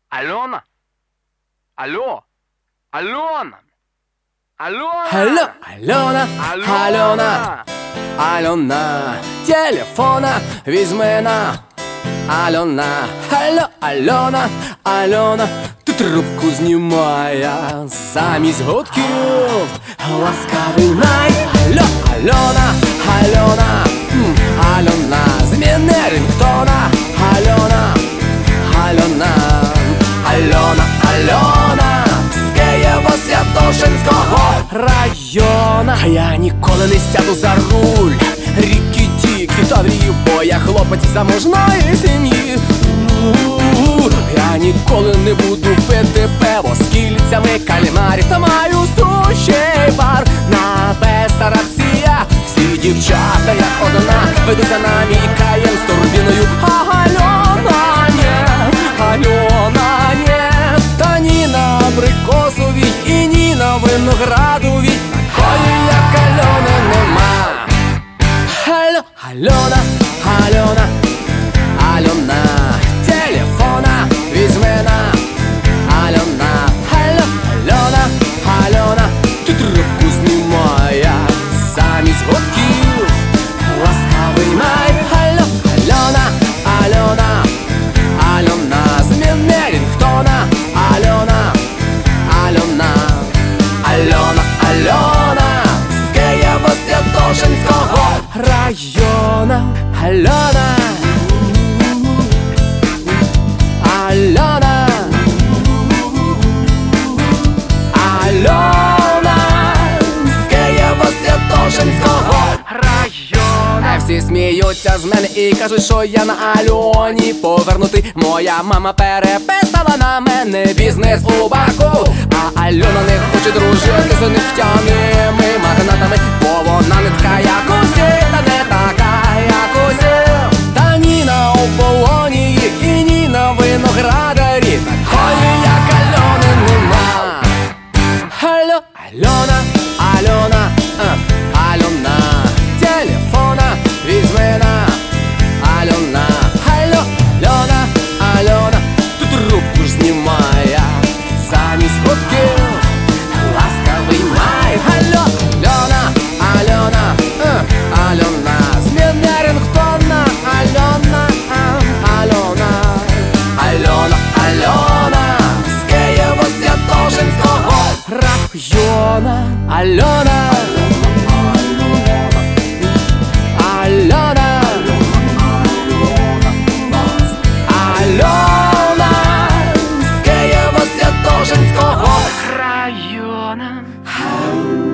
Альона? Алло? Альона? Альона? Алло, Альона, Альона, Альона, телефона візьми на. Альона, алло, Альона, Альона, ти трубку знімає замість гудків ласкавий най. Алло, Альона, Альона, Альона, зміни рингтона. Альона, Альона, Альона, Альона, з Києво-Святошинського района. А я ніколи не сяду за руль рікі-тікі таврів, бо я хлопець заможної сім'ї. Я ніколи не буду пити пиво з кільцями кальмарів, та маю суші бар на Бесарабція. Всі дівчата як одна ведуться на мій Каєн з турбіною. А Альона не, Альона не, та ні на Абрикосовій і ні на Виноградовій такої як Альони нема. Алло, Альона, Альона, Альона, телефона візьми на. Альона, алло, Альона, Альона, ти трубку знімає замість гудків ласкавий май. Алло, Альона, Альона, Альона, зміни рінгтона. Альона, Альона, Альона, Альона, з Києво-Святошинського района. Альона, Альона, Альона, з Києво-Святошинського района. Всі сміються з мене і кажуть, що я на Альоні повернутий. Моя мама переписала на мене бізнес у Баку, а Альона не хоче дружити з нефтяними магнатами, бо вона не така як усі, та не така як усі. Та ні на Ополонії і ні на Виноградарі такої як Альони нема. Алло, Альона, Альона, Альона, телефона візьми на. Альона, алло, Альона, Альона, ти трубку ж знімає замість гудків ласкавий май. Алло, Альона, Альона, Альона, зміни рингтона. Альона, Альона, Альона, Альона, з Києво-Святошинського района. Альона, Альона, Альона, з Києво-Святошинського района.